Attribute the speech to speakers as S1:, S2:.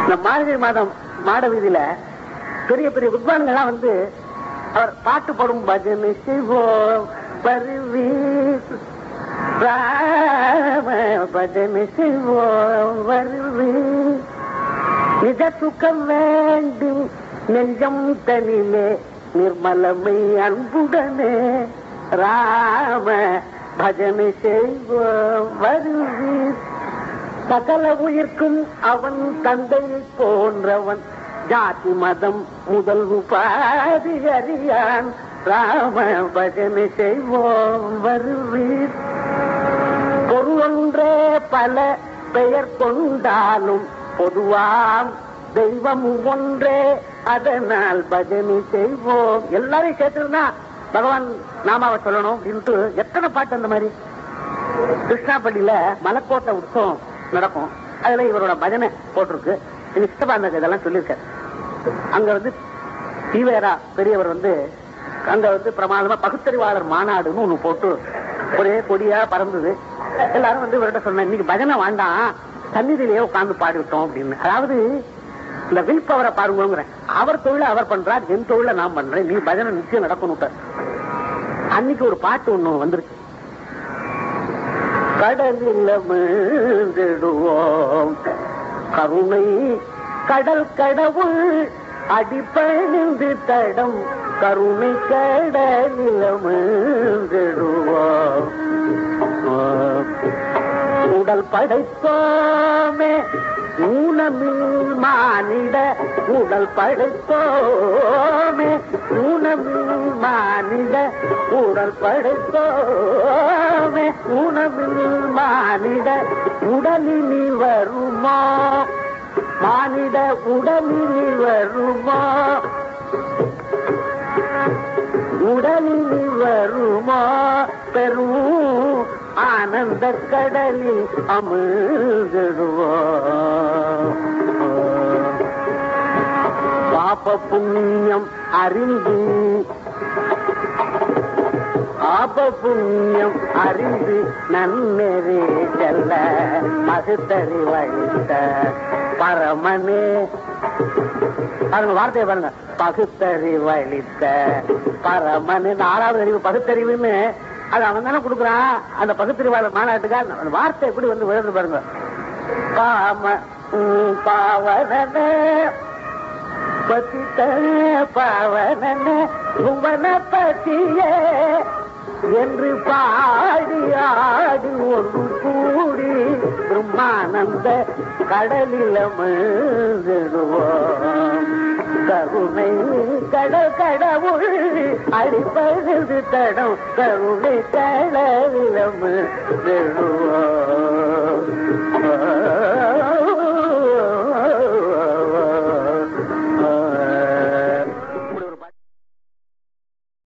S1: இந்த மார்கழி மாதம் மாட வீதியில பெரிய பெரிய வித்வான்கள்லாம் வந்து அவர் பாட்டு பாடும் பஜனை செய்வோம் பருவி பஜனை செய்வோம் வருவி நிஜ சுகம் வேண்டும் நெஞ்சம் தனிலே நிர்மலமை அன்புடனே ராம பஜனை செய்வோம் வருவி சகல உயிர்க்கும் அவன் தந்தை போன்றவன் ஜாதி மதம் முதல் உபாதி அறியான் ராம பஜனை செய்வோம் வருவீர் பொருளொன்றே பல பெயர் கொண்டாலும் பொதுவாம் தெய்வம் ஒன்றே அதனால் பஜனை செய்வோம். எல்லாரையும் சேர்த்துருந்தா பகவான் நாமாவை சொல்லணும் அப்படின்ட்டு எத்தனை பாட்டு அந்த மாதிரி. கிருஷ்ணாப்பள்ளியில மலைக்கோட்டை உற்சவம் நடக்கும். அதுல இவரோட பஜனை போட்டிருக்கு. இஷ்டபாந்தக்கு இதெல்லாம் சொல்லியிருக்காரு. அங்க வந்து ஈவேரா பெரியவர் வந்து அங்க வந்து பிரமாதமா பகுத்தறிவாளர் மாநாடுன்னு ஒண்ணு போட்டு ஒரே கொடியா பறந்தது. எல்லாரும் வந்து இவர்கிட்ட சொன்ன இன்னைக்கு பஜனை வேண்டாம் சந்நிதியிலேயே உட்கார்ந்து பாடிவிட்டோம் அப்படின்னு. அதாவது இந்த வில் பவரை பாருங்கிறேன். அவர் தொழில அவர் பண்றார், என் தொழில நான் பண்றேன், நீ பஜனை நிச்சயம் நடக்கணும். அன்னைக்கு ஒரு பாட்டு ஒண்ணு வந்துருச்சு. கடலில் மீண்டிடுவோம் கருணை கடல் கடவுள் அடிப்பணிந்து தடம் கருணை கடலில் மீண்டிடுவோம் உடல் படைத்தோமே ஊனமில் மானிட உடல் படைத்தோமே ஊனமில் மானிட உடல் படைத்தோமே ஊனமில் மானிட உடலினி வருமா மானிட உடலினி வருமா உடலினி வருமா பெரும் ஆனந்த கடலில் அமிழ்ந்திடுவோம். பாப புண்ணியம் அறிந்து பாப புண்ணியம் அறிந்து நன்னெறி செல்ல பகுத்தறி வழித்த பரமனே. பாருங்க வார்த்தையை பாருங்க. பகுத்தறி வழித்த பரமனு 4வது அறிவு பகுத்தறிவுன்னு அது அவன் தானே கொடுக்குறான். அந்த பகுத்தறிவாளர் மாநாட்டுக்கா அந்த வார்த்தை எப்படி வந்து விழுந்து பாருங்க. பாவன பசித்த பாவன புவன பசியே என்று பாடி ஆடி ஒன்று கூடி பிரம்மானந்த கடலில் அமிழ்ந்திடுவோம். கருணை கடல் கடவுள் அடிப்பது தடம் கருணை கடலில் அமிழ்ந்திடுவோம்.